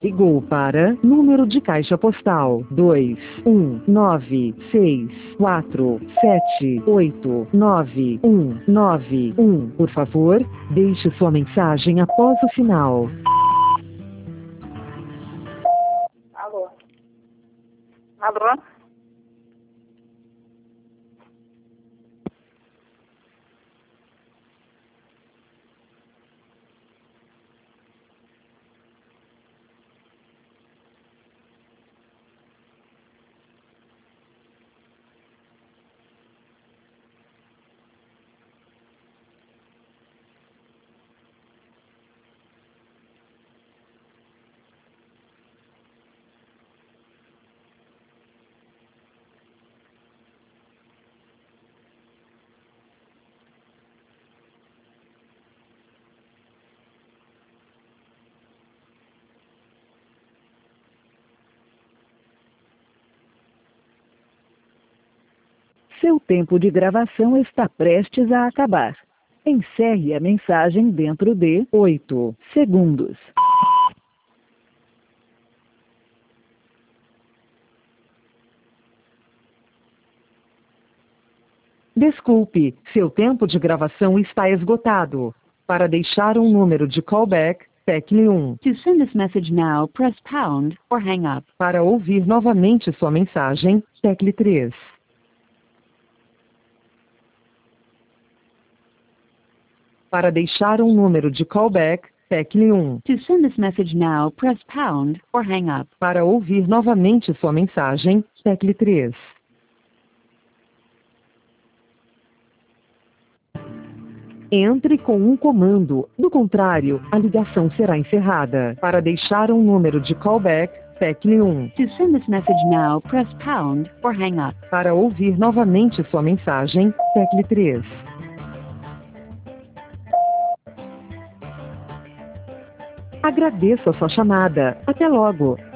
Ligou para número de caixa postal 21964789191. Por favor, deixe sua mensagem após o sinal. Alô? Alô? Seu tempo de gravação está prestes a acabar. Encerre a mensagem dentro de 8 segundos. Desculpe, seu tempo de gravação está esgotado. Para deixar um número de callback, tecle 1. To send this message now, press pound or hang up. Para ouvir novamente sua mensagem, tecle 3. Para deixar um número de callback, tecle 1. To send this message now, press pound or hang up. Para ouvir novamente sua mensagem, tecle 3. Entre com um comando, do contrário, a ligação será encerrada. Para deixar um número de callback, tecle 1. To send this message now, press pound or hang up. Para ouvir novamente sua mensagem, tecle 3. Agradeço a sua chamada. Até logo.